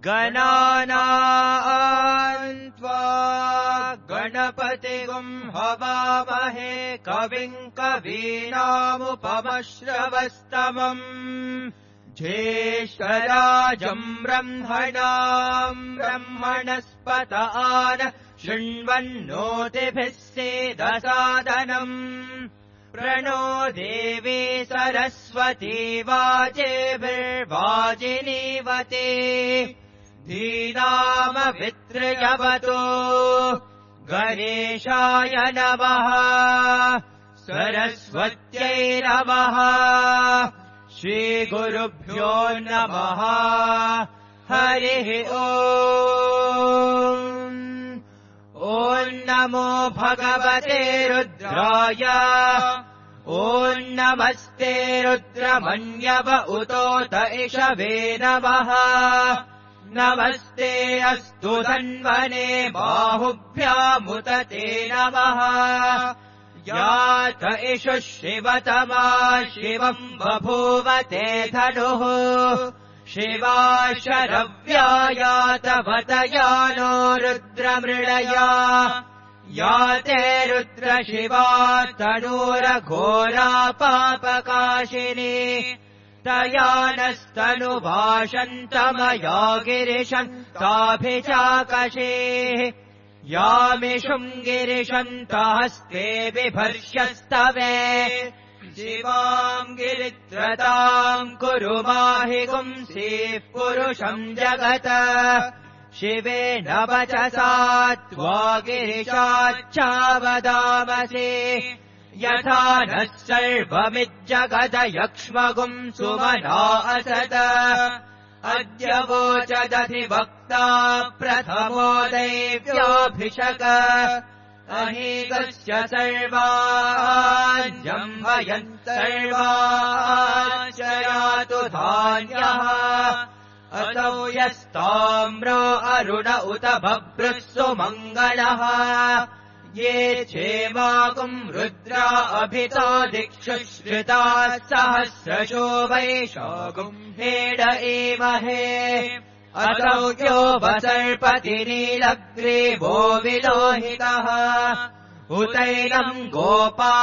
गणानां त्वा गणपतिगुं हवामहे कविं कवीनामुपमश्रवस्तमम् ज्येष्ठराजम् ब्रह्मणाम् ब्रह्मणस्पत आन शृण्वन्नोतिभिः सेदसादनम् प्रणो देवी सरस्वती वाजेभिर्वाजिनीवते धीनामभितृजवतो गणेशाय नमः सरस्वत्यै नमः श्रीगुरुभ्यो नमः हरिः ओम् ॐ नमो भगवते रुद्राय ॐ नमस्ते रुद्रमन्यव उतोत इषवे नमः नमस्ते अस्तु धन्वने बाहुभ्यामुत ते नमः यात इषु शिवतमा शिवम् बभूव ते धनुः शिवा शरव्या यातवतयानो रुद्रमृळया याते रुद्रशिवा तनूरघोरा पापकाशिनी तया नस्तनुभाषन्तमया गिरिशन्ताभिचाकशेः यामिषुम् गिरिशन्तहस्ते बिभर्ष्यस्तवे शिवाम् गिरित्रताम् कुरु माहि पुंसीः पुरुषम् जगत शिवेन वचसा त्वा गिरिशाच्चावदामसे यथा नः सर्वमिज्जगदयक्ष्मगुम् सुमना असत अद्य वोचदधिवक्ता प्रथमो दैव्याभिषक अहीगस्य सर्वाञ्जम्भयन् सर्वाश्रयातु धान्यः असौ यस्ताम्रो अरुण उत बभ्रुः सुमङ्गलः ये क्षेमाकुम् रुद्रा अभितो दिक्षु श्रिताः सहस्रशो वैशाकुम् हेड एमहे असौ यो वसर्पति नीलग्रीवो विलोहितः उतैनम् गोपा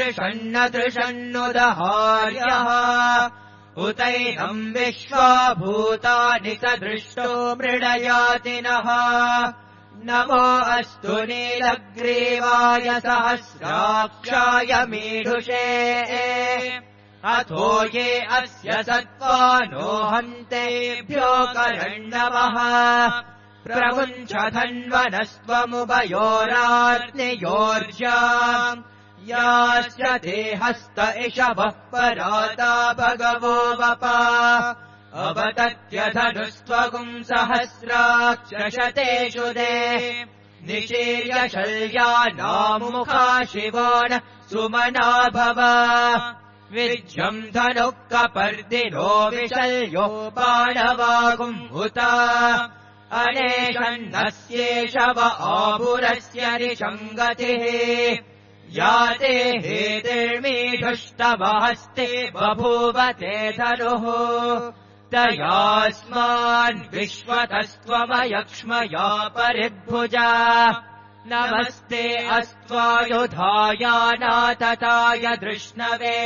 अदृशन्नदृशन्नुदहार्यः उतैनम् विश्वाभूतानि सदृष्टो मृडयातिनः नमो अस्तु नीलग्रीवाय सहस्राक्षाय मीढुषे अथो ये अस्य सत्त्वानो हन्तेभ्यो करण्डवः प्रमुञ्चधन्वनस्त्वमुभयोराग्नियोर्जाम् याश्च ते हस्त इषवः पराता भगवो वपा अवतत्यधनुस्त्वगुम् सहस्राक्षशतेषु दे निशीर्य शल्यानामुखा शिवो न सुमना भव विज्यम् धनुः कपर्दिनो विशल्यो बाणवागुम् हुता अनेशन्नस्येषव आपुरस्य रिषङ्गतिः याते हेतिर्मीढुष्टवहस्ते बभूव ते धनुः तयास्मान् विश्वतस्त्वमयक्ष्मया परिभुजा नमस्ते अस्त्वायुधायानातताय धृष्णवे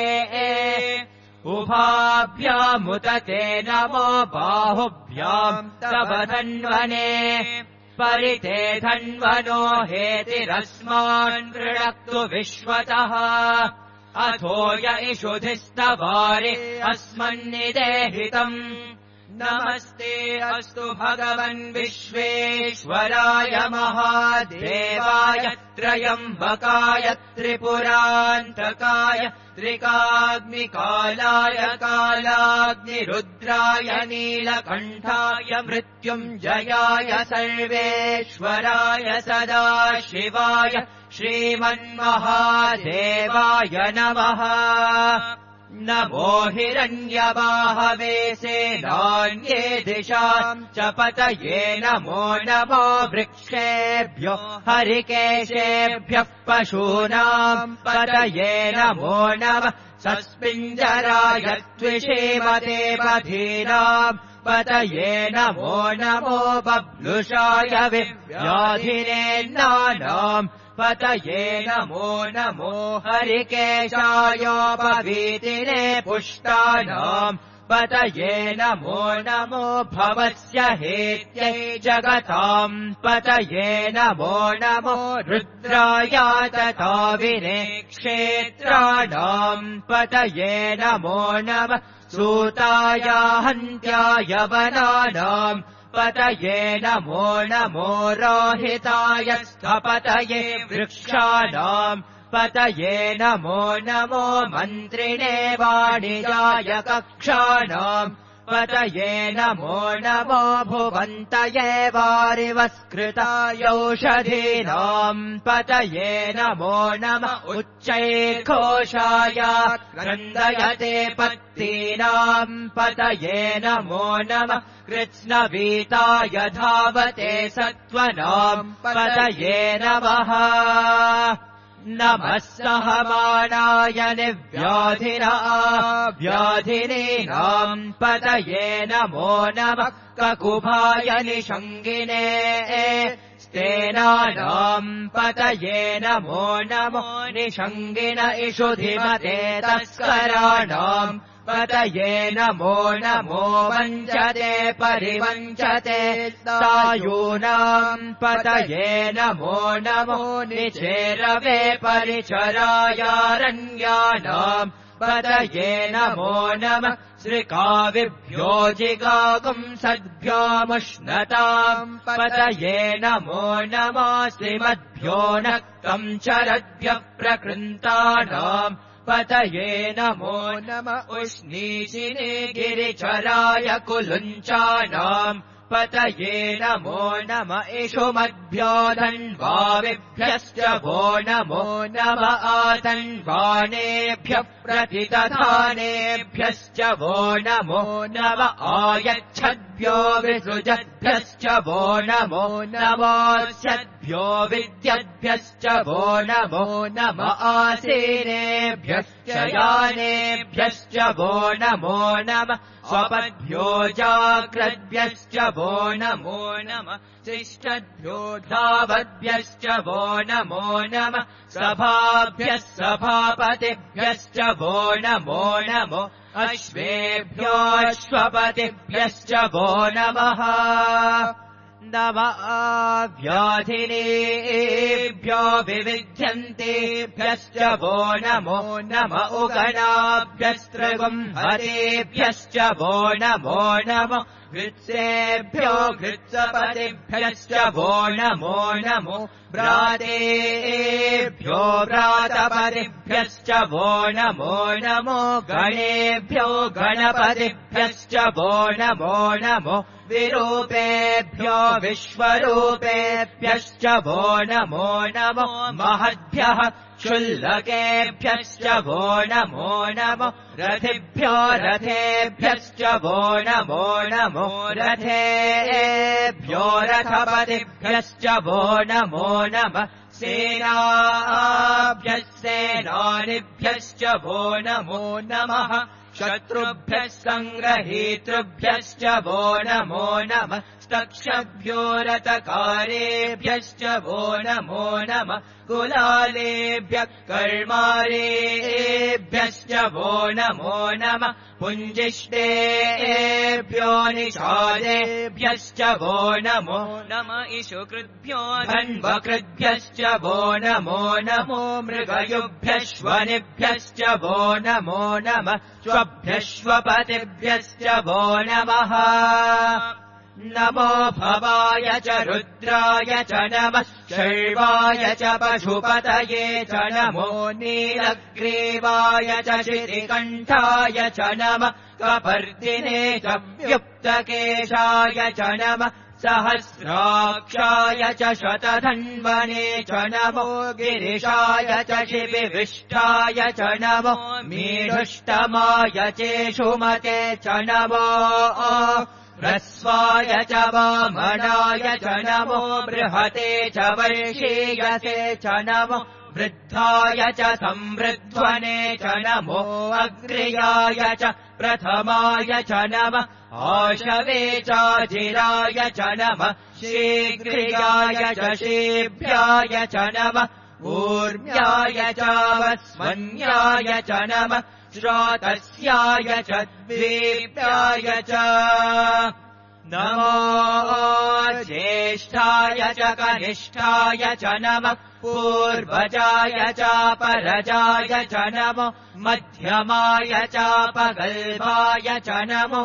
उभाभ्यामुत ते नमो बाहुभ्याम् तव धन्वने परिते धन्वनो हेतिरस्मान् वृणक्तु विश्वतः अथो य इषुधिस्तवारि अस्मन्निदेहितम् नमस्ते अस्तु भगवन् विश्वेश्वराय महादेवाय त्रयम्बकाय त्रिपुरान्तकाय त्रिकाग्निकालाय कालाग्निरुद्राय नीलकण्ठाय मृत्युञ्जयाय सर्वेश्वराय सदाशिवाय श्रीमन्महादेवाय नमः नमो हिरण्यबाहवे सेनान्ये दिशाम् च पतये नमो नमो वृक्षेभ्यो हरिकेशेभ्यः पशूनाम् पतये नमो नमः सस्मिञ्जराय त्विषेमते पथीनाम् पतये नमो नमो बभ्लुषाय विव्याधिनेन्नानाम् पतये नमो नमो हरिकेशायोपवीतिने पुष्टानाम् पतये नमो नमो भवस्य हेत्यै जगताम् पतये नमो नमो रुद्राय तथाविने क्षेत्राणाम् पतये नमो नमः सूताय हन्त्याय वनानाम् पतये नमो नमो रोहिताय स्थपतये वृक्षाणाम् पतये नमो नमो मन्त्रिणे वाणिजाय कक्षाणाम् पतये नमो नमो भुवन्तये वारिवस्कृतायौषधीनाम् पतये नमो नमः उच्चैर्घोषाय क्रन्दयते पत्तीनाम् पतये नमो नमः कृत्स्नवीताय धावते सत्त्वनाम् पतये नमः नमः सहमानाय व्याधिनीनाम् पतये नमो नमः ककुभाय निषङ्गिने स्तेनानाम् पतये नमो नमो निषङ्गिन इषुधिमते तस्कराणाम् पतये नमो नमो वञ्चते परिवञ्चते सायूनाम् पतये नमो नमो निचेरवे परिचरायारण्यानाम् पतये नमो नमः श्रीकाविभ्यो जिगागुम् सद्भ्योमुष्णताम् पतये नमो नमो श्रीमद्भ्यो नक्तम् चरद्भ्यः प्रकृन्तानाम् पतये नमो नमः उष्णीशिने गिरिचराय कुलुञ्चानाम् पतये नमो नमः इषुमद्भ्यो धन्वाविभ्यश्च वो नमो नमः आतन्वानेभ्यः प्रतिदधानेभ्यश्च वो नमो नमः आयच्छद्भ्यो विसृजद्भ्यश्च वो नमो नमोऽस्यद्भ्यो विद्यद्भ्यश्च वो नमो नमः आसीनेभ्यश्च यानेभ्यश्च वो नमो नमः स्वपद्भ्यो जाग्रद्भ्यश्च वो नमो नमः शिष्टद्भ्यो धावद्भ्यश्च वो नमो नमः सभाभ्यः सभापतिभ्यश्च वो नमो नमो अश्वेभ्योऽश्वपतिभ्यश्च वो नमः नमः व्याधिनेभ्यो विविध्यन्तेभ्यश्च वो नमो नमः उगणाभ्यस्त्रिगुम्हरेभ्यश्च वो नमो नमः घृत्सेभ्यो घृत्सपतिभ्यश्च वो नमो नमो व्रातेभ्यो व्रातपतिभ्यश्च वो नमो नमो गणेभ्यो गणपतिभ्यश्च वो नमो नमो विरूपेभ्यो विश्वरूपेभ्यश्च वो नमो नमो महद्भ्यः क्षुल्लकेभ्यश्च वो नमो नमो रथिभ्यो रथेभ्यश्च वो नमो नमो रथेभ्यो रथपतिभ्यश्च वो नमो नमः सेनाभ्यः सेनानिभ्यश्च वो नमो नमः शत्रुभ्यः सङ्ग्रहीतृभ्यश्च वो नमो नमः स्तक्षभ्यो रतकारेभ्यश्च वो नमो नमः कुलालेभ्यः कर्मारेभ्यश्च वो नमो नमः पुञ्जिष्टेभ्यो निषादेभ्यश्च वो नमो नमः इषुकृद्भ्यो धन्वकृद्भ्यश्च वो नमो नमो मृगयुभ्यश्वनिभ्यश्च वो नमो नमः श्वभ्यश्वपतिभ्यश्च वो नमः नमो भवाय च रुद्राय च नमः शर्वाय च पशुपतये च नमो नीलग्रीवाय च शितिकण्ठाय च नमः कपर्दिने च व्युक्तकेशाय च नमः सहस्राक्षाय च शतधन्वने च नमो गिरिशाय च शिबिविष्टाय च नमो मीढुष्टमाय चेषुमते च नमो ह्रस्वाय च वामनाय च नमो बृहते च वर्षीयसे च नमो वृद्धाय च संवृध्वने च नमो अग्र्याय च प्रथमाय च नमः आशवे चाजिराय च नमः शीघ्रियाय च शीभ्याय च नमः ऊर्म्याय चावस्मन्याय च नमः श्रोतस्याय च द्वीप्याय च नमो ज्येष्ठाय च कनिष्ठाय च नमः पूर्वजाय चापरजाय च नमो मध्यमाय चापगल्भाय च नमो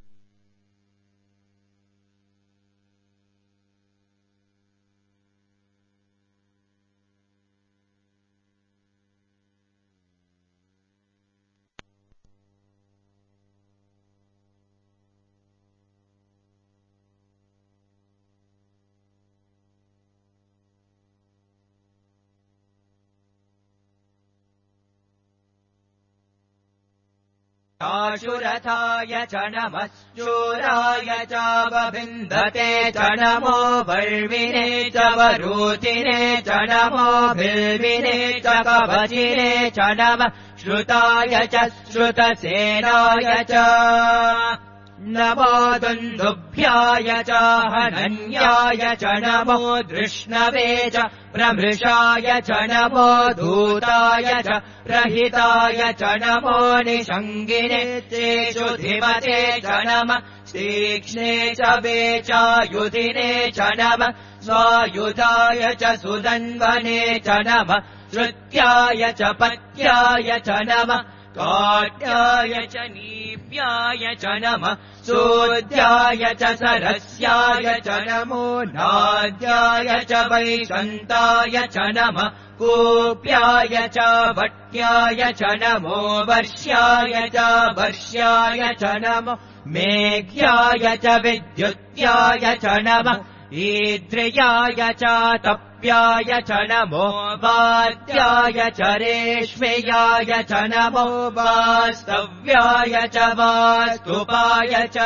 आशुरथाय च नमः शूराय चावभिन्दते च नमो वर्विने च वरूतिने च नमो भिल्विने च कवचिने च नमः श्रुताय च श्रुतसेनाय च नमो दुन्दुभ्याय च हनन्याय च नमो धृष्णवे च प्रमृषाय च नमो धूताय च प्रहिताय च नमो निषङ्गिने चेषु धिमते च नमः तीक्ष्णे च वेचायुधिने च नमः स्वायुधाय च सुदन्वने च नमः श्रुत्याय च पत्याय च नमः काट्याय च नीप्याय च नमः सूद्याय च सरस्याय च नमो नाद्याय च वैशन्ताय च नमः कूप्याय च भट्याय च नमो वर्ष्याय च वर्ष्याय च नमो मेघ्याय च विद्युत्याय च नमः ईद्रियाय च तप्याय च नमो वाद्याय च रेष्म्याय च नमो वास्तव्याय च वास्तुपाय च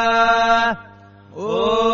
ॐ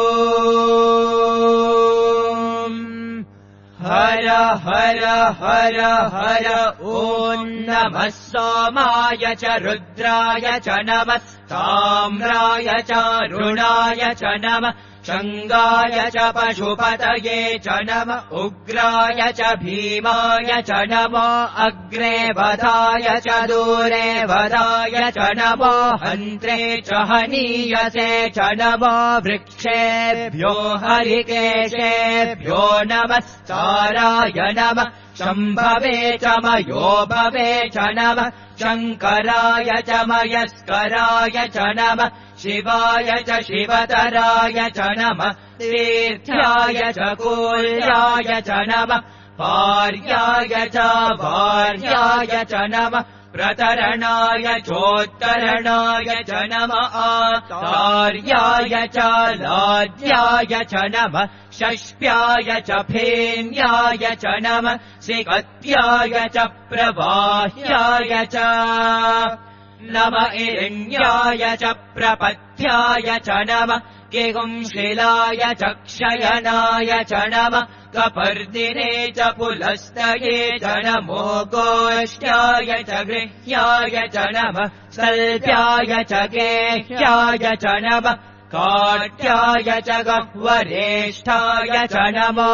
हर हर हर हर ॐ नमः सोमाय च रुद्राय च नमः ताम्राय च रुणाय च नमः शङ्गाय च पशुपतये च नमः उग्राय च भीमाय च नमो अग्रे वधाय च दूरे वधाय च नमो हन्त्रे च हनीयसे च नमो वृक्षेभ्यो हरिकेशेभ्यो नमस्काराय नमः शम्भवे च मयोभवे च नमः शङ्कराय च मयस्कराय च नमः शिवाय च शिवतराय च नमः तीर्थ्याय च कूल्याय च नमः पार्याय च वार्याय च नमः प्रतरणाय चोत्तरणाय च नमः आचार्याय च लाज्याय च नमः षष्प्याय च फेन्याय च नमः सिकत्याय च प्रवाह्याय च नमः इरण्याय च प्रपथ्याय च नमः किगुंशिलाय च क्षयनाय च नमः कपर्दिने च पुलस्तये च नमो गोष्ठ्याय च गृह्याय च नमः सल्प्याय च गेह्याय च नमः काट्याय च गह्वरेष्ठाय च नमो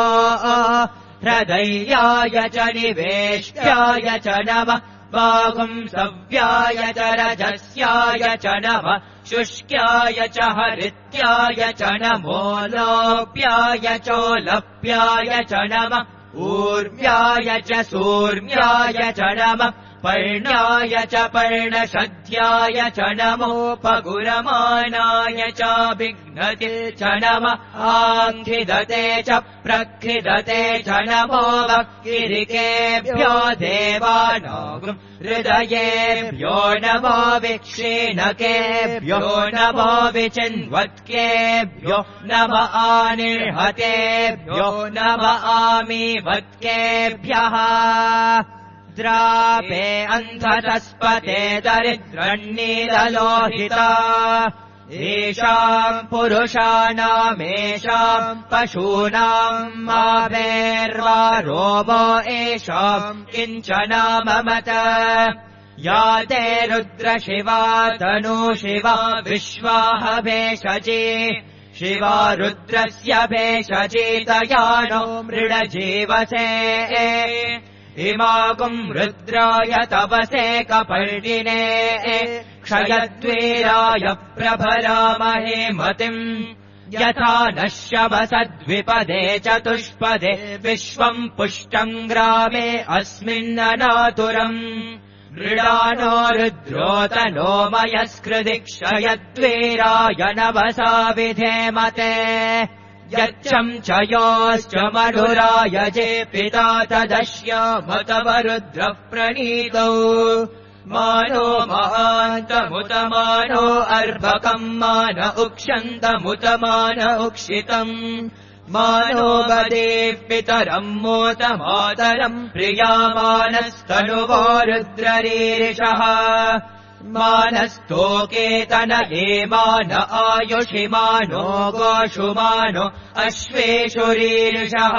हृदयाय च निवेष्ट्याय च नमः वागुंसव्याय च रजस्याय च नमः शुष्क्याय च हरित्याय च नमो लोप्याय चोलप्याय च नमः ऊर्व्याय च सूर्म्याय च नमः पर्ण्याय च पर्णशद्याय च नमोपगुरमाणाय च विघ्नते च नमः आङ्खिदते च प्रखिदते च नमो वक्किरिकेभ्यो देवानागुं हृदयेभ्यो नमो विक्षीणकेभ्यो नमो विचिन्वत्केभ्यो नम आनिर्हतेभ्यो नम आमीवत्केभ्यः द्रापे अन्धतस्पते दरिद्रन्नीललोहिता येषाम् पुरुषाणामेषाम् पशूनाम् मावेर्वा रोमो येषाम् किञ्चन ममत या ते रुद्रशिवा तनु शिवा विश्वाह भेषजे शिवा रुद्रस्य भेषजेतयानो मृडजीवसे इमागुम् रुद्राय तपसे कपर्दिने क्षयद्वीराय प्रभरामहे मतिम् यथा नश्यवसद्विपदे चतुष्पदे विश्वम् पुष्टम् ग्रामे अस्मिन्ननातुरम् मृडानो रुद्रोतनो मयस्कृति क्षयद्वीराय नवसा विधेमते यच्चम् च योश्च मधुराय जे पिता तदश्यामतवरुद्रः प्रणीतौ मानो महान्तमुतमानो अर्भकम् मान उक्षन्तमुतमान उक्षितम् मानो वदेः पितरम् मोतमातरम् प्रियामानस्तनुवो रुद्ररीरिषः मानस्तोकेतनये मान आयुषि मानो गोषु मानो अश्वेषु रीरिषः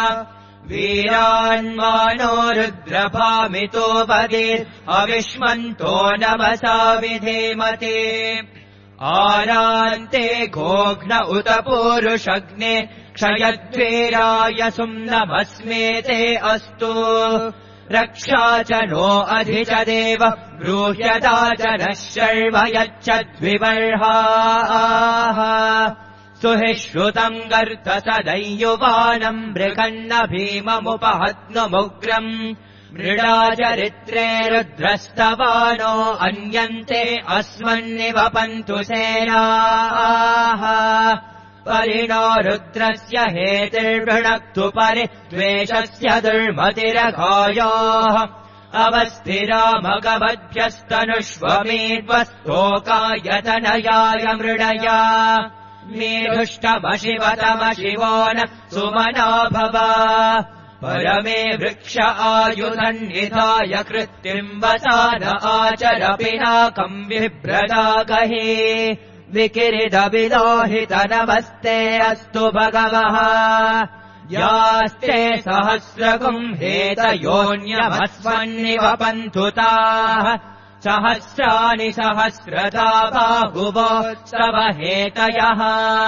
वीरान्मानो रुद्रभामितो वदेत् अविष्मन्तो नमसा विधेमते आरान्ते घोघ्न उत पूरुषग्ने क्षयद्वीराय सुम्नमस्मेते अस्तु रक्षा च नो अधि च देव ब्रूह्यता च नः शर्व यच्छद्विबर्हाः सुहिश्रुतम् गर्त सदैयुवानम् मृगन्न भीममुपहत्नुमुग्रम् मृडाचरित्रे रुद्रस्तवानो अन्यन्ते अस्मन्निवपन्तु सेनाः परिणो रुद्रस्य हेतिर्भृणक्तु परि द्वेषस्य दुर्मतिरघायोः अवस्थिरामगवद्भ्यस्तनुष्वमेध्वस्तोकायतनयाय मृडया मेधुष्टमशिवतमशिवो न सुमना भव परमे वृक्ष आयुधन्निधाय कृत्तिम् वसान आचर पिनाकम् बिभ्रदागहे विकिरिदविलोहितनमस्ते अस्तु भगवः यास्ते सहस्रगुम् हेतयोऽन्यमस्मन्निवपन्तु ताः सहस्राणि सहस्रता बाहुवो स्तव हेतयः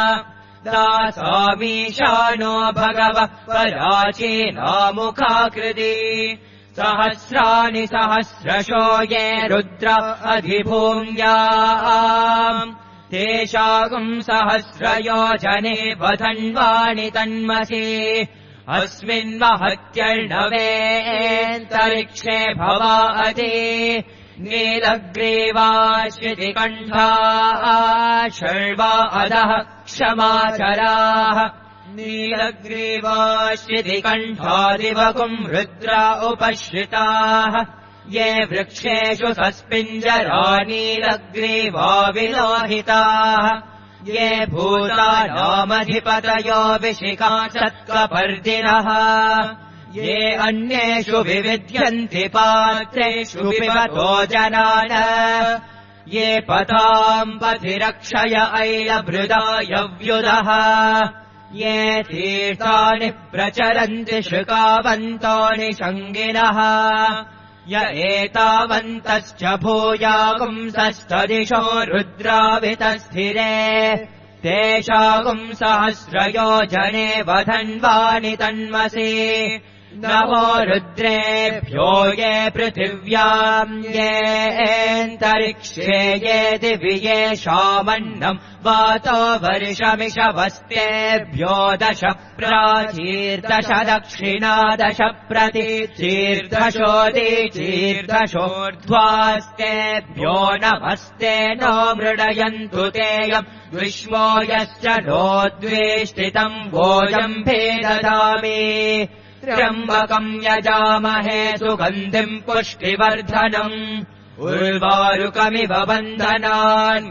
दासामीशानो भगवः पराचीनामुखाकृति सहस्राणि सहस्रशो ये रुद्र अधिभूम्याम् तेषागुम् सहस्रयोजने वधन्वाणि तन्मसि अस्मिन्महत्यर्णवेऽन्तरिक्षे भवाति नीलग्रीवाश्रितिकण्ठाः शर्वा अधः क्षमाचराः नीलग्रीवाश्रितिकण्ठादिवकुम् रुद्रा उपश्रिताः ये वृक्षेषु सस्पिञ्जरा नीलग्रीवा विलोहिताः ये भूतानामधिपतयो विशिखा सत्कपर्दिनः ये अन्येषु विविध्यन्ति पात्रेषु पिबतो जनान ये पथाम् पथिरक्षय ऐलभृदायव्युदः ये तीर्थानि प्रचरन्ति शुकावन्तानि शङ्गिनः य एतावन्तश्च भूयागुंसस्तदिशो रुद्रावितस्थिरे तेषागुम् सहस्रयोजने वधन्वानि तन्मसि नमो रुद्रेभ्यो ये पृथिव्याम् येऽन्तरिक्षे ये दिवि येषामन्नम् वातो वर्षमिषवस्तेभ्यो 10 प्राचीर्दश दक्षिणा 10 प्रतीचीर्दशोदीचीर्दशोर्ध्वास्तेभ्यो नमस्ते नो मृडयन्तु तेयम् विश्वो यश्च नो द्वेष्टितम् भोजम् भेददामि त्र्यम्बकम् यजामहे सुगन्धिम् पुष्टिवर्धनम् उर्वारुकमिव बन्धनान्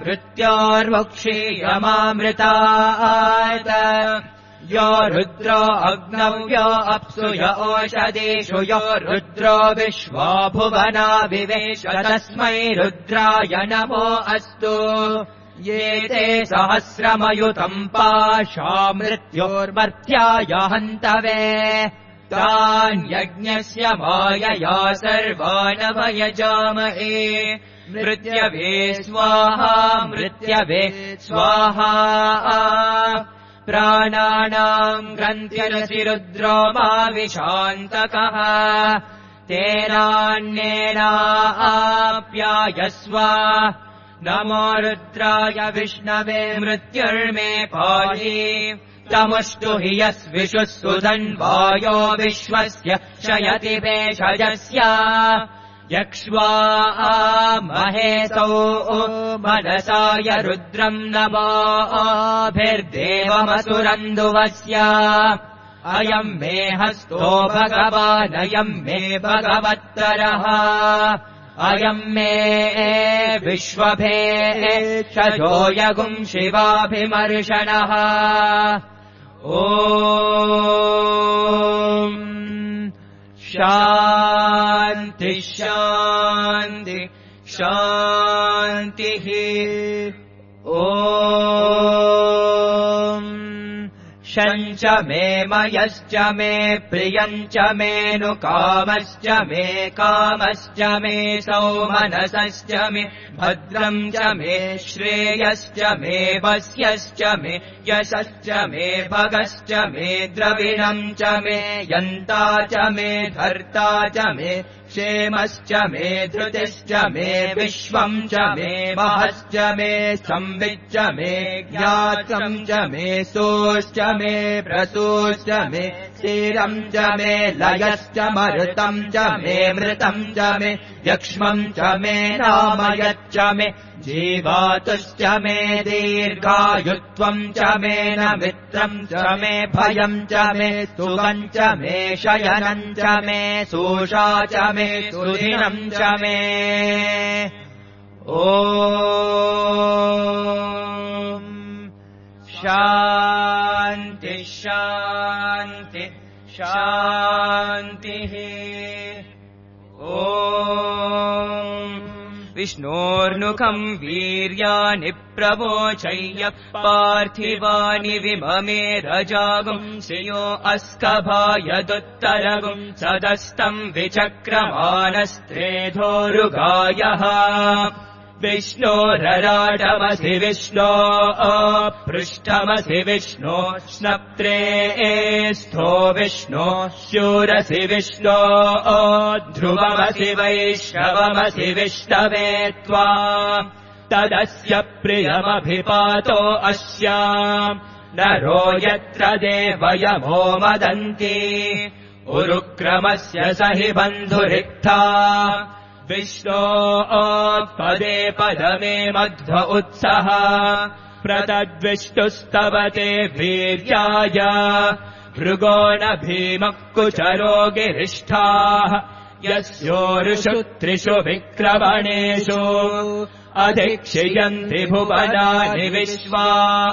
मृत्योर्मुक्षीयमामृतात् यो रुद्रो अग्नौ यो अप्सु य ओषधीषु यो रुद्रो विश्वा भुवना विवेश तस्मै रुद्राय नमो अस्तु ये ते सहस्रमयुतम् पाशा मृत्योर्मर्त्याय हन्तवे तान्यज्ञस्य मायया सर्वानवयजामहे मृत्यवे स्वाहा मृत्यवे स्वाहा प्राणानाम् ग्रन्थ्यरसि रुद्रो मा विशान्तकः तेनान्येनाप्यायस्व नमो रुद्राय विष्णवे मृत्युर्मे पाहि तमुष्टु हि यस्विषुः सुधन्वायो विश्वस्य शयति भेषजस्य यक्ष्वा महेशौ मनसाय रुद्रम् नमोभिर्देवमसुरन्दुवस्य अयम् मे हस्तो भगवानयम् मे भगवत्तरः अयम् मे विश्वभेषजो यगुम् शिवाभिमर्शनः ॐ शान्ति शान्ति शान्तिः ॐ शञ्च मे मयश्च मे प्रियञ्च मेऽनुकामश्च मे कामश्च मे सौमनसश्च मे भद्रम् च मे श्रेयश्च मे वस्यश्च मे यशश्च मे भगश्च मे द्रविणम् च मे यन्ता च मे धर्ता च मे क्षेमश्च मे धृतिश्च मे विश्वम् च मे महश्च मे संविच्च मे ज्ञातम् च मे सोश्च मे प्रसूश्च मे क्षीरम् च मे लयश्च मरुतम् च मे मृतम् च मे यक्ष्मम् च मे नामयच्च मे जीवातुश्च मे दीर्घायुत्वम् च मे न मित्रम् च मे भयम् च मे सुखम् च मे शयनम् च मे सूषा च मे सुदिनम् च मे ॐ शान्ति शान्ति शान्तिः ॐ विष्णोर्नुखम् वीर्याणि प्रवोचय्य पार्थिवानि विममे रजागुम् श्रियो अस्कभायदुत्तरगुम् सदस्तम् विचक्रमानस्त्रेधोरुगायः विष्णोरराटमसि विष्णो पृष्ठमसि विष्णो स्नप्त्रे स्थो विष्णो शूरसि विष्णो ध्रुवमसि वैश्रवमसि विष्णवे त्वा तदस्य प्रियमभिपातो अस्याम् नरो यत्र देवयमो मदन्ति उरुक्रमस्य स हि बन्धुरिक्था विष्णो पदे पदमे मध्व उत्सः प्रतद्विष्णुस्तवते वीर्याय भृगो न भीमः कुचरो गिरिष्ठाः यस्योरुषु त्रिषु विक्रमणेषु अधिक्षियन्ति भुवनानि विश्वा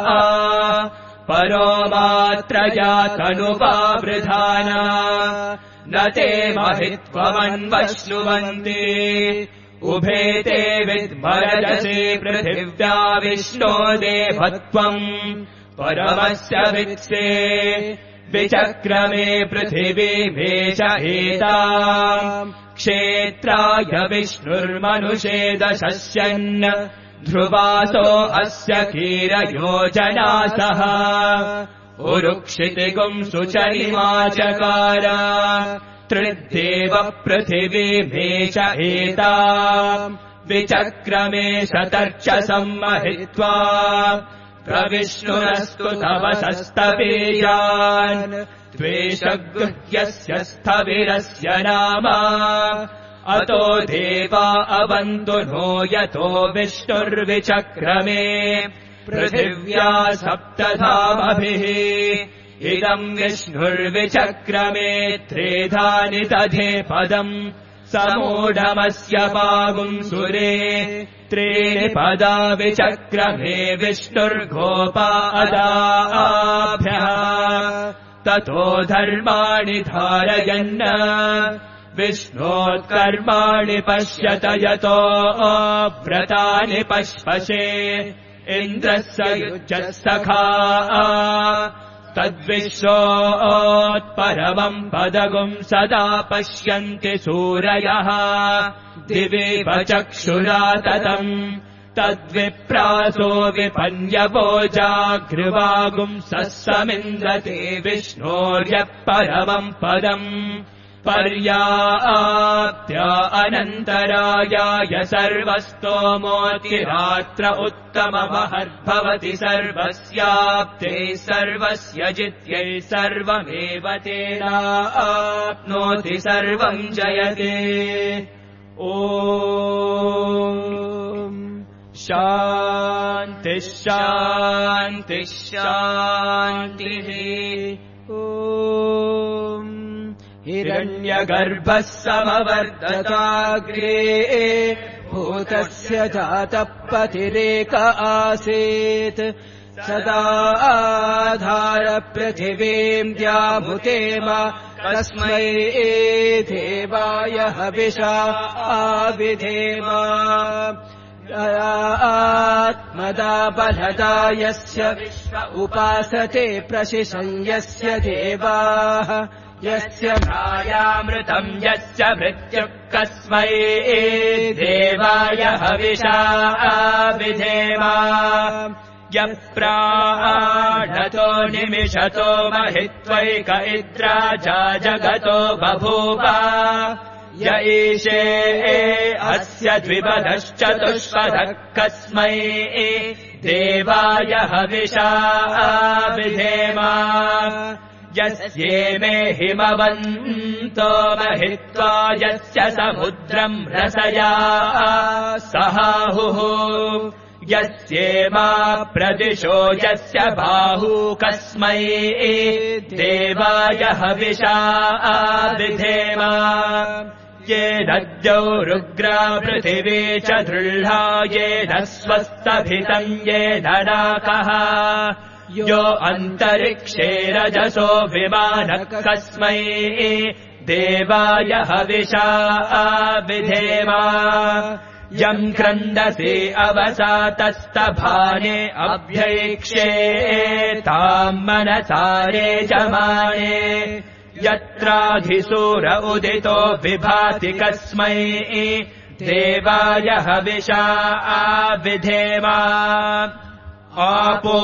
परो मात्रया तनुपावृधाना न ते महित्वमन्वश्नुवन्ति उभे ते विद्मरजसे पृथिव्या विष्णो देवत्वम् परमस्य वित्से विचक्रमे पृथिवीमेष एताम् क्षेत्राय विष्णुर्मनुषे दशस्यन् ध्रुवासो अस्य कीरयोजनासः उरुक्षितिगुम् सुचरिमाचकार त्रिदेव पृथिवीमेष एताम् विचक्रमे शतर्च सम्महित्वा प्रविष्णुरस्तु तवसस्तवेयान् द्वेषगृह्यस्य स्थविरस्य नाम अतो देवा अवन्तु नो यतो विष्णुर्विचक्रमे पृथिव्या सप्तधामभिः इदम् विष्णुर्विचक्रमे त्रेधानि दधे पदम् समूढमस्य पागुम् सुरे त्रीणि पदा विचक्रमे विष्णुर्गोपा अदाभ्यः ततो धर्माणि धारयन् विष्णोत्कर्माणि पश्यत यतो व्रतानि पश्पशे इन्द्रस्य युज्यः सखा तद्विश्वोत्परमम् पदगुम् सदा पश्यन्ति सूरयः दिवीव चक्षुरा ततम् तद्विप्रासो विपन्यवोजाग्रुवागुम् समिन्द्रते विष्णोर्यः परमम् पदम् पर्याप्त्य अनन्तरायाय सर्वस्तोमोऽतिरात्र उत्तममहद्भवति सर्वस्याप्ते सर्वस्य जित्यै सर्वमेव तेनाप्नोति सर्वम् जयते ॐ शान्तिः शान्तिः शान्तिः हिरण्यगर्भः समवर्धताग्रे भूतस्य जातः पतिरेक आसीत् सदा आधार पृथिवीम् द्याभुतेम तस्मै देवाय हविषा आविधेम आत्मदा बलदा यस्य विश्व उपासते प्रशिशन्यस्य देवाः यस्य मायामृतम् यस्य मृत्युः कस्मै देवाय हविषा विधेम यः प्राणतो निमिषतो महित्वैक इद्राजा जगतो बभूव य ईशे अस्य द्विपदश्चतुष्पदः कस्मै देवाय हविषा विधेम यस्येमे हिमवन्तो महित्वा यस्य समुद्रम् रसया सहाहुः यस्येमा प्रदिशो यस्य बाहू कस्मै देवाय हविषा विधेम येन द्यौरुग्रा पृथिवी च दृढा येन स्वस्तभितम् येन नाकः यो अन्तरिक्षे रजसो विमानः कस्मै देवाय हविषा विधेम यम् क्रन्दसे अवसातस्तभाने अभ्यैक्षे ताम् मनसारे जमाने यत्राधिसूर उदितो विभाति कस्मै देवाय हविषा विधेम आपो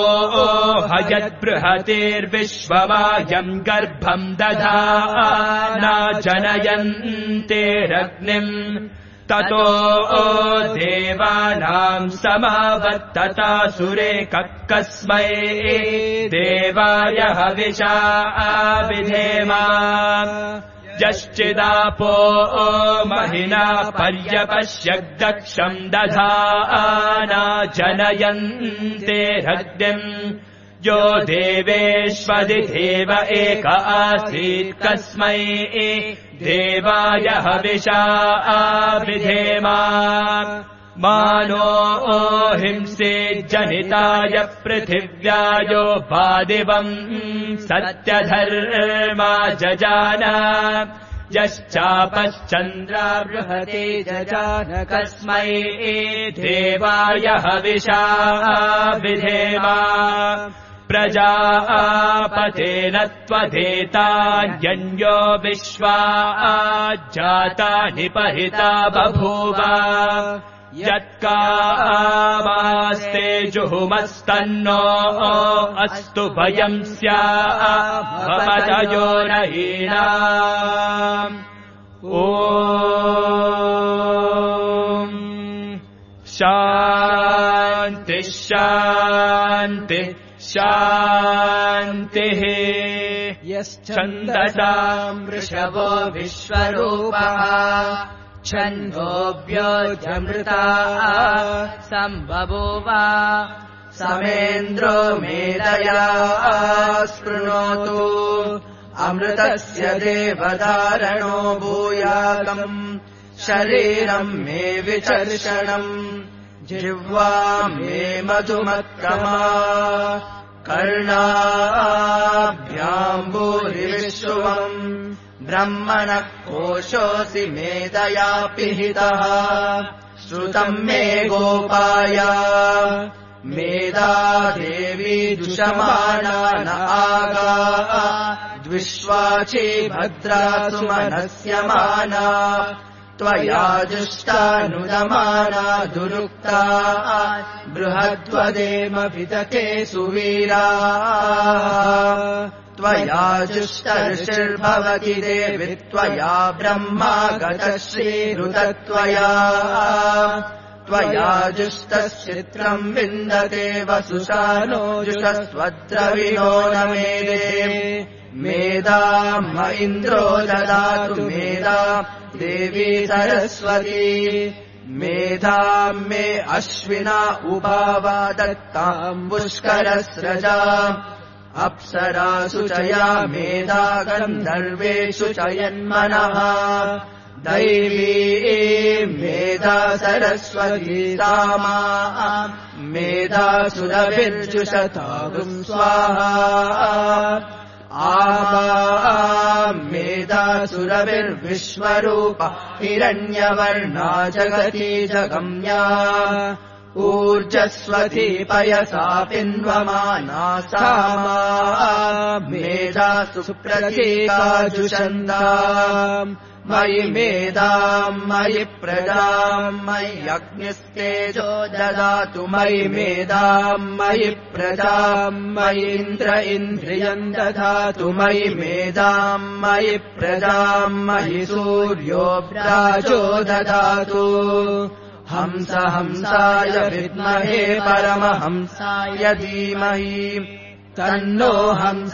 हयद्बृहतेर्विश्वमायम् गर्भम् दधाना जनयन्तेरग्निम् ततो देवानाम् समावर्ततासुरे कस्मै देवाय हविषा विधेम यश्चिदापो महिना पर्यपश्यद्दक्षम् दधाना जनयन्तेरग्निम् यो देवेष्वदिदेव एक आसीत् कस्मै देवाय हविषा विधेम मानो हिंसे जनिताय पृथिव्यायो वादिवम् सत्यधर्मा जजान यश्चापश्चन्द्रा बृहते जजान कस्मै देवाय हविषा विधेम प्रजापतेन त्वधेतान्यो विश्वा जातानि परिता बभूव यत्कामास्ते जुहुमस्तन्नो अस्तु भयम् स्याभवतयो रहीणाम् ॐ शान्तिः शान्तिः शान्तिः यश्छन्दसाम् वृषभो विश्वरूपः छन्दोऽभ्योऽध्यमृता सम्बभूव समेन्द्रो मेधया स्पृणोतु अमृतस्य देवधारणो भूयाकम् शरीरम् मे विचर्षणम् जिह्वा मे मधुमत्कमा कर्णाभ्याम् भूरिविश्रुवम् ब्रह्मणः कोशोऽसि मेधया पिहितः श्रुतम् मे गोपाय मेधा देवी जुषमाना न आगा द्विश्वाची भद्रा सुमनस्यमाना त्वया जुष्टानुदमाना दुरुक्ता बृहद्वदेमभिदके सुवीरा त्वया जुष्टर्षिर्भवति देवि त्वया ब्रह्मा गतश्रीरुतत्वया त्वया जुष्टश्चित्रम् विन्दते वसुषानो जुषस्वद्रविणो न मेदे मेधाम् म इन्द्रो ददातु मेधा देवी सरस्वती मेधाम् मे अश्विना उभावा दत्ताम् पुष्करस्रजा अप्सरासु च या मेधा गन्धर्वेषु च यन्मनः दैवी मेधा सरस्वती सामा मेधा सुरभिर्जुषतागुम् स्वाहा आमा मेधा सुरभिर्विश्वरूपा हिरण्यवर्णा जगती जगम्या ऊर्जस्वती पयसा पिन्वमाना सामा मेधा सुप्रतीका जुषन्दा मयि मेधाम् मयि प्रजाम् मयि अग्निस्तेजो ददातु मयि मेधाम् मयि प्रजाम् मयि इन्द्र इन्द्रियम् ददातु मयि मेधाम् मयि प्रजाम् मयि सूर्यो व्राजो ददातु हंस हंसाय विद्महे परमहंसाय धीमहि तन्नो हंस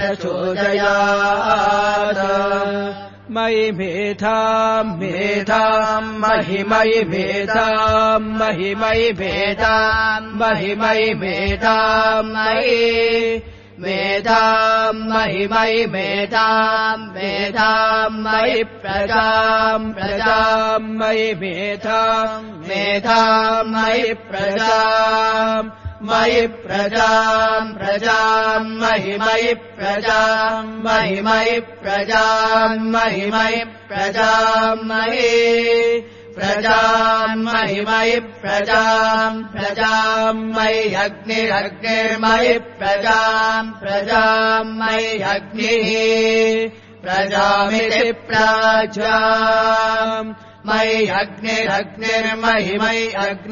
प्रचोदयात् मयि मेधाम् मेधाम् महि मयि मेधाम् महि मयि मेधाम् महि मयि मेधाम् मयि मेधाम् महि मयि मेधाम् मेधाम् मयि प्रजाम् प्रजाम् मयि मेधाम् मेधाम् मयि प्रजाम् मयि प्रजाम् प्रजाम् महि मयि प्रजाम् महि मयि प्रजाम् महि मयि प्रजाम् मयि प्रजाम् महि मयि प्रजाम् प्रजाम् मयि अग्निरग्निर्मयि प्रजाम् प्रजाम् मयि अग्निः प्रजामिति प्राजाम् मयि अग्निरग्निर्महि मयि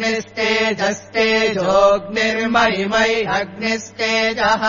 अग्निस्तेजस्तेजोऽग्निर्महि मयि अग्निस्तेजः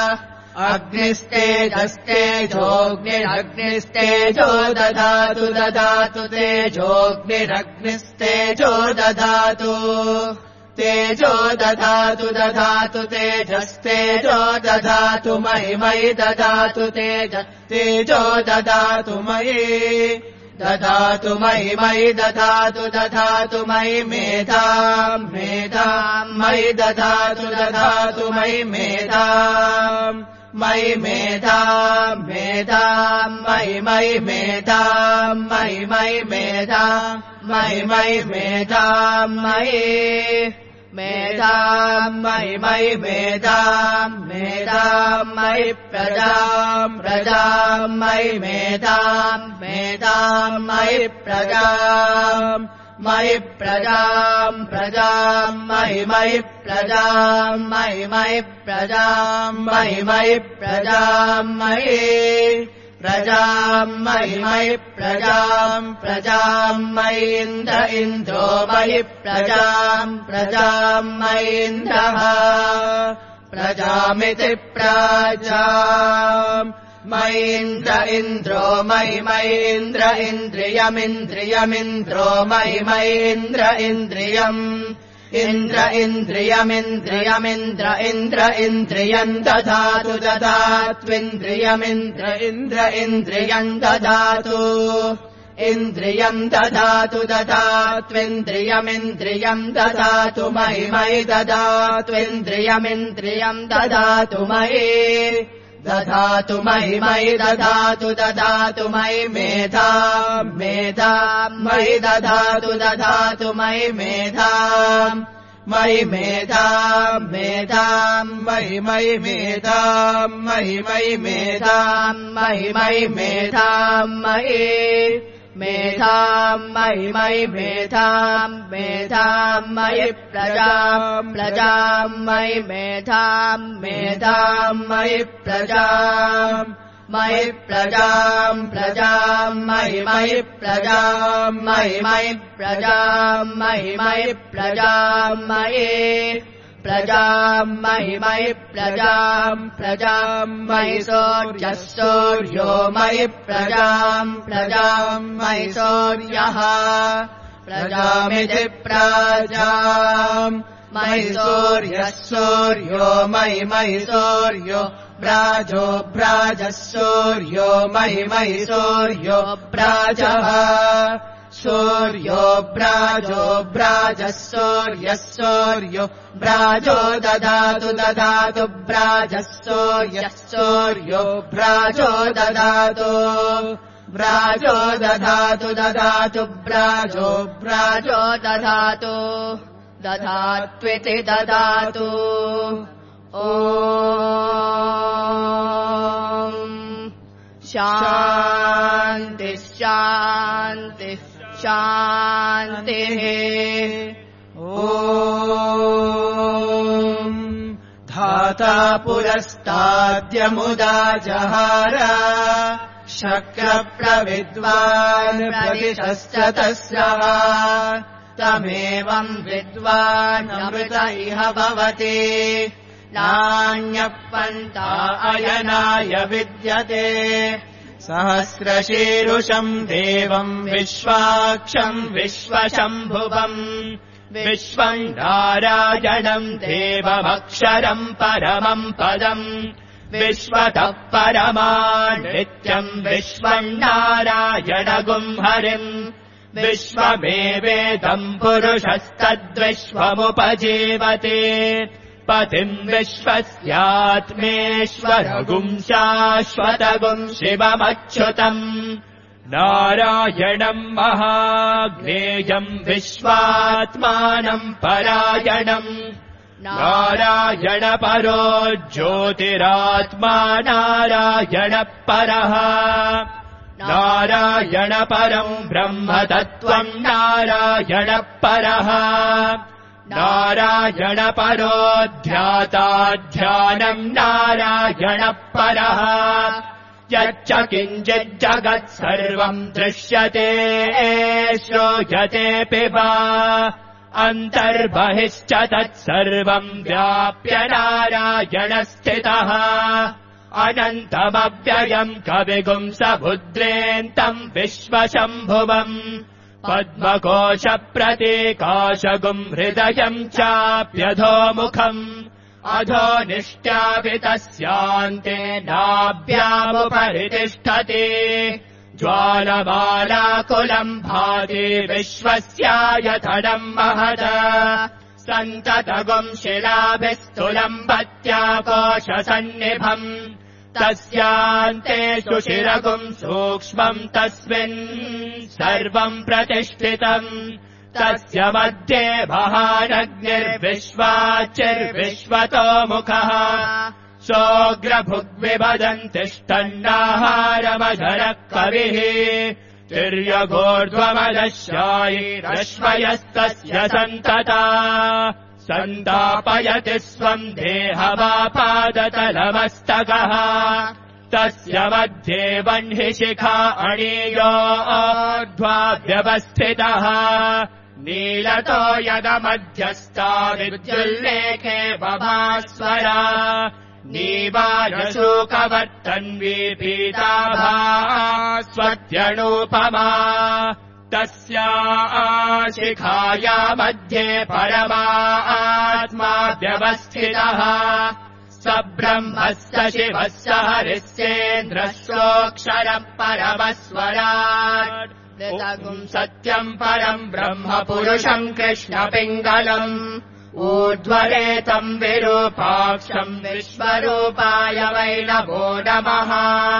अग्निस्तेजस्तेजोऽग्निरग्निस्तेजो ददातु ददातु तेजोऽग्निरग्निस्तेजो ददातु तेजो ददातु ददातु तेजस्तेजो ददातु मयि मयि ददातु तेजो ददातु मयि ददातु मयि मयि ददातु ददातु मयि मेधाम् मेधाम् मयि ददातु मयि मेधाम् मयि मेधाम् मेधाम् मयि मयि मेधाम् मयि मयि मेधाम् मयि मयि मेधाम् मयि मेधाम् मयि मयि मेधाम् मेधाम् मयि प्रजाम् प्रजाम् मयि मेधाम् मेधाम् मयि प्रजाम् मयि प्रजाम् प्रजाम् मयि मयि प्रजाम् मयि मयि प्रजाम् मयि मयि प्रजाम् मयि प्रजाम् मयि मयि प्रजाम् प्रजाम् मयि इन्द्रो मयि प्रजाम् प्रजाम् मयि इन्द्रः प्रजामिति प्राजाम् मयि इन्द्रो मयि मयि इन्द्र इन्द्रियमिन्द्रियमिन्द्रो मयि मयि इन्द्र इन्द्रियम् इन्द्र इन्द्रियमिन्द्रियमिन्द्र इन्द्र इन्द्रियम् ददातु ददात्विन्द्रियमिन्द्र इन्द्र इन्द्रियम् ददातु इन्द्रियम् ददातु ददात्विन्द्रियमिन्द्रियम् ददातु मयि मयि ददात्विन्द्रियमिन्द्रियम् ददातु मयि ददातु मयि मयि ददातु मयि मेधाम् मेधाम् मयि ददातु मयि मेधाम् मयि मेधाम् मेधाम् मयि मयि मेधाम् मयि मयि मेधाम् मयि मयि मेधाम् मयि मेधाम् मयि मयि मेधाम् मेधाम् मयि प्रजाम् प्रजाम् मयि मेधाम् मेधाम् मयि प्रजाम् मयि प्रजाम् प्रजाम् मयि मयि प्रजाम् मयि मयि प्रजाम् मयि मयि प्रजाम् मयि प्रजाम् मयि मयि प्रजाम् प्रजाम् मयि सूर्यः सूर्यो मयि प्रजाम् प्रजाम् मयि सूर्यः प्रजामिति प्राजाम् मयि सूर्यः सूर्यो मयि मयि सूर्यो प्राजो प्राजः सूर्यो मयि मयि सूर्यो प्राजः सूर्यो प्राजो प्राजः सूर्यः सूर्यो प्राजो ददातु ददातु प्राजः सूर्यः सूर्यो प्राजो ददातु प्राजो ददातु ददातु प्राजो प्राजो ददातु दधात्विति ददातु ॐ शान्तिः शान्तिः शान्तिः ॐ धाता पुरस्ताद्यमुदा जहार शक्रप्रविद्वान् प्रतिशश्च तस्रः तमेवम् विद्वान् अमृत इह भवति नान्यः पन्था अयनाय विद्यते सहस्रशीरुषम् देवम् विश्वाक्षम् विश्वशम्भुवम् विश्वम् नारायणम् देवमक्षरम् परमम् पदम् विश्वतः परमानित्यम् विश्वम् नारायणगुम् हरिम् विश्वमेवेदम् पुरुषस्तद्विश्वमुपजीवते पतिम् विश्वस्यात्मेश्वरगुम् शाश्वतगुम् शिवमच्युतम् नारायणम् महाज्ञेयम् विश्वात्मानम् परायणम् नारायणपरो ज्योतिरात्मा नारायणः परः नारायणपरम् ब्रह्मतत्त्वम् नारायणः परः नारायणपरो ध्याताध्यानम् नारायणः परः यच्च किञ्चिज्जगत् सर्वम् दृश्यते श्रूयतेऽपि वा अन्तर्बहिश्च तत्सर्वम् व्याप्य नारायणस्थितः अनन्तमव्ययम् कविगुम् समुद्रेऽन्तम् विश्वशम्भुवम् पद्मकोशप्रतीकाशगुम् हृदयम् चाप्यधोमुखम् अधो निष्ट्यापितस्यान्ते नाभ्यामुपरितिष्ठति ज्वालमालाकुलम् भाति विश्वस्यायतनम् महद सन्ततगुम् शिलाभिस्तुलम् भत्याकोशसन्निभम् तस्यान्ते सुशिरगुम् सूक्ष्मम् तस्मिन् सर्वम् प्रतिष्ठितम् तस्य मध्ये महानग्निर्विश्वाचिर्विश्वतोमुखः सोऽग्रभुग्विभदन्तिष्ठन्नाहारमधरः कविः तिर्यगोर्ध्वमदशायिरश्वयस्तस्य सन्तता सन्तापयति स्वम् देहमापादतलमस्तकः तस्य मध्ये वह्निशिखा अणीयोऽध्वाव्यवस्थितः नीलतो यदमध्यस्था विद्युल्लेखे बभास्वरा नीवारशोकवर्तन्वी पीताभास्वत्यणूपमा तस्या शिखाया मध्ये परमात्मा व्यवस्थितः स ब्रह्मः स शिवः स हरिः सेन्द्रः सोऽक्षरः परमस्वराट् ऋतगुम् सत्यम् परम् ब्रह्म पुरुषम् कृष्णपिङ्गलम् ऊर्ध्वरेतम् विरूपाक्षम् विश्वरूपाय वै नमो नमः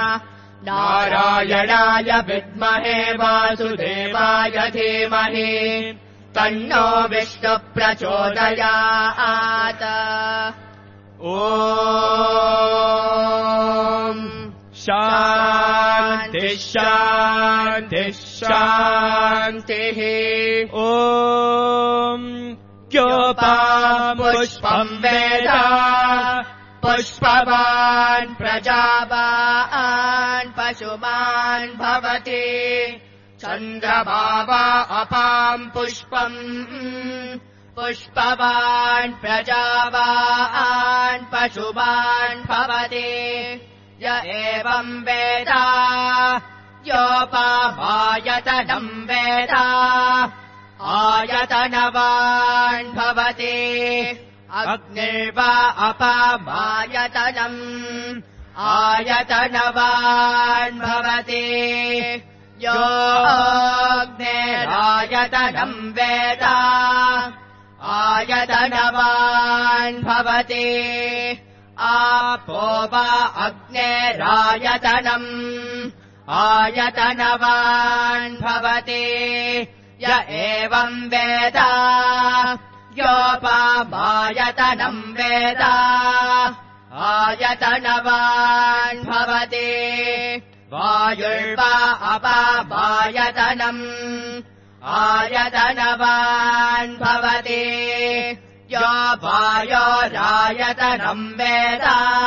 नारायणाय विद्महे वासुदेवाय धीमहि तन्नो विष्णुः प्रचोदयात् ॐ शान्तिः शान्तिः शान्तिः ॐ योपाम् पुष्पम् वेद पुष्पवान् प्रजावान् पशुमान् भवति चन्द्रमा वा अपाम् पुष्पम् पुष्पवान् प्रजावान् पशुमान् भवति य एवम् वेद योपामायतनम् वेद आयतनवान् भवति अग्निर्वा अपामायतनम् आयतनवान् भवति यो अग्निरायतनम् वेद आयतनवान् भवति आपो वा अग्निरायतनम् आयतनवान् भवति य एवम् वेद योपामायतनम् वेद आयतनवान् भवति वायुर्वा अपामायतनम् आयतनवान् भवति यो वायोरायतनम् वेद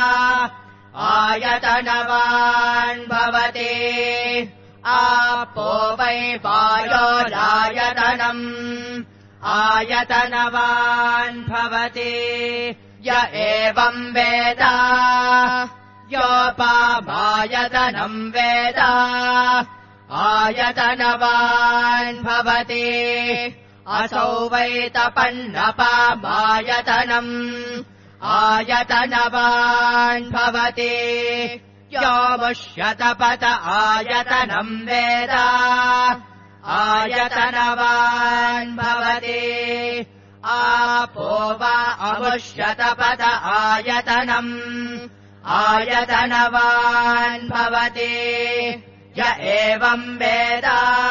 आयतनवान् भवति आपो वै वायोरायतनम् आयतनवान् भवति य एवम् वेद योपामायतनम् वेद आयतनवान् भवति असौ वै तपन्नपामायतनम् आयतनवान् भवति यो मुष्यतपत आयतनम् वेद आयतनवान् भवति आपो वा अमुष्यतपत आयतनम् आयतनवान् भवति य एवम् वेद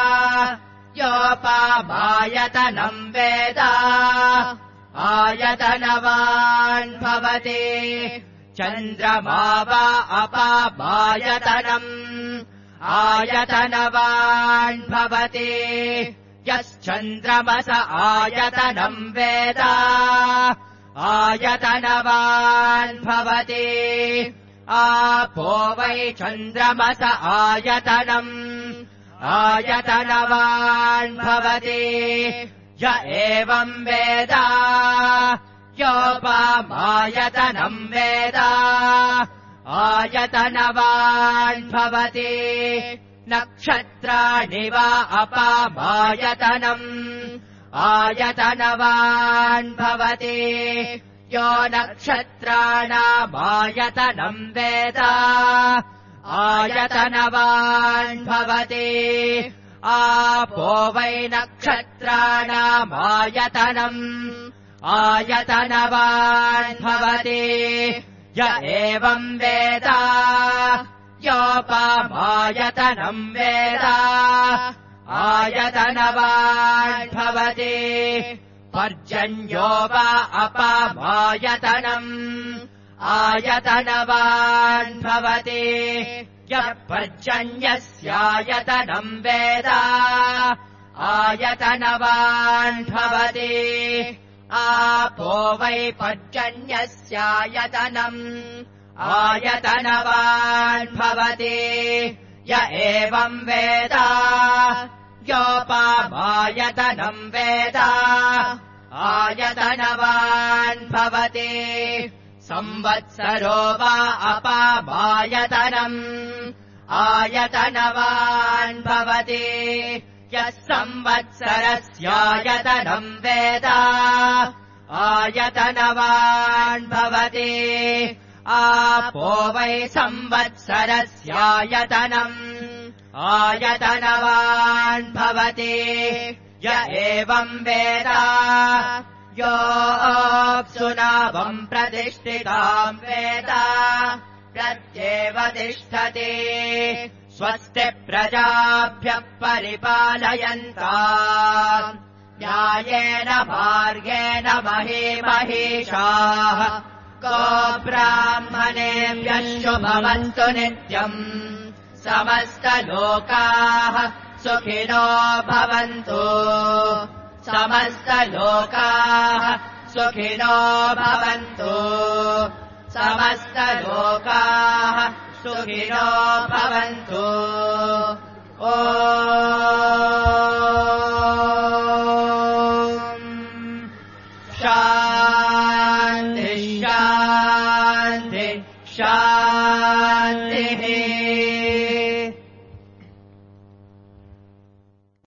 योपामायतनम् वेद आयतनवान् भवति चन्द्रमा वा अपामायतनम् आयतनवान् भवति यश्चन्द्रमस आयतनम् वेद आयतनवान् भवति आपो वै चन्द्रमस आयतनम् आयतनवान् भवति य एवम् वेद योपामायतनम् वेद आयतनवान् भवति नक्षत्राणि वा अपामायतनम् आयतनवान् भवति यो नक्षत्राणामायतनम् वेद आयतनवान् भवति आपो वै नक्षत्राणामायतनम् आयतनवान् भवति य एवम् वेद योपामायतनम् वेद आयतनवान् भवति पर्जन्यो वा अपामायतनम् आयतनवान् भवति यः पर्जन्यस्यायतनम् वेद आयतनवान् भवति आपो वै पर्जन्यस्यायतनम् आयतनवान् भवति य एवम् वेद योपामायतनम् वेद आयतनवान् भवति संवत्सरो वा अपामायतनम् आयतनवान् भवति यः संवत्सरस्यायतनम् वेद आयतनवान् भवति आपो वै संवत्सरस्यायतनम् आयतनवान् भवति य एवम् वेद योऽप्सुनावम् प्रतिष्ठिताम् वेद प्रत्येव तिष्ठति स्वस्ति प्रजाभ्यः परिपालयन्ताम् न्यायेन मार्गेण महीमहीषाः गोब्राह्मणेभ्यः शुभमस्तु नित्यम् समस्तलोकाः सुखिनो भवन्तु समस्तलोकाः सुखिनो भवन्तु समस्तलोकाः सुखिनो भवन्तु ॐ शान्ति शान्ति शान्ति